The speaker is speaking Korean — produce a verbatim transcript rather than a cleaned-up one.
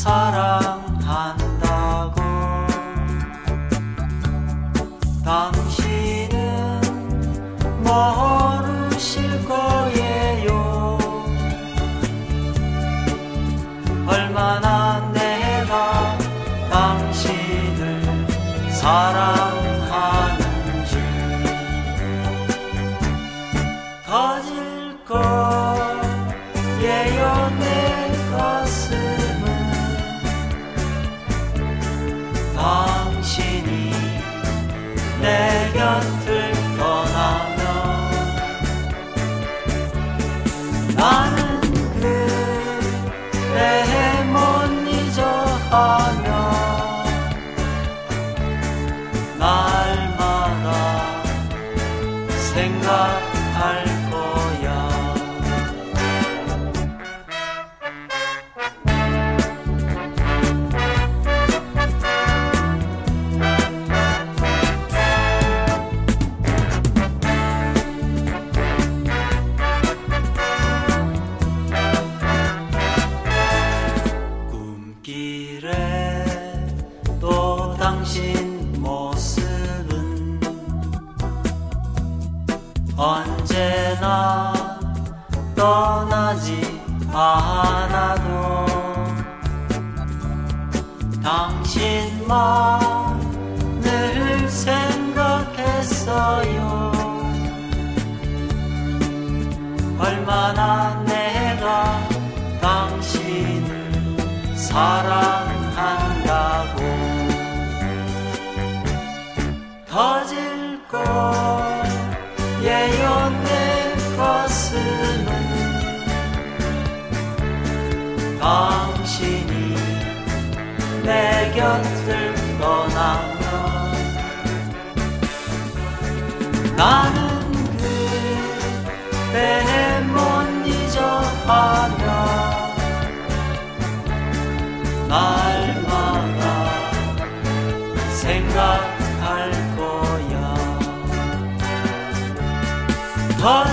사랑한다고. 당신은 모르실 거예요. 얼마나 내가 당신을 사랑하는지. 터질 거예요 내 가슴은. 당신이 내 곁을 떠나면. 나는 그래 못 잊어 하며 날마다 생각할 거야. 꿈길에 또 당신 모습은 언제나 떠나지 않아도 당신만을 생각했어요. 얼마나 내가 당신을 사랑한다고. 터질 거예요 내 가슴은. 당신이 내 곁을 떠나면. 나는 그대 못 잊어 하며 날마다 생각할 거야.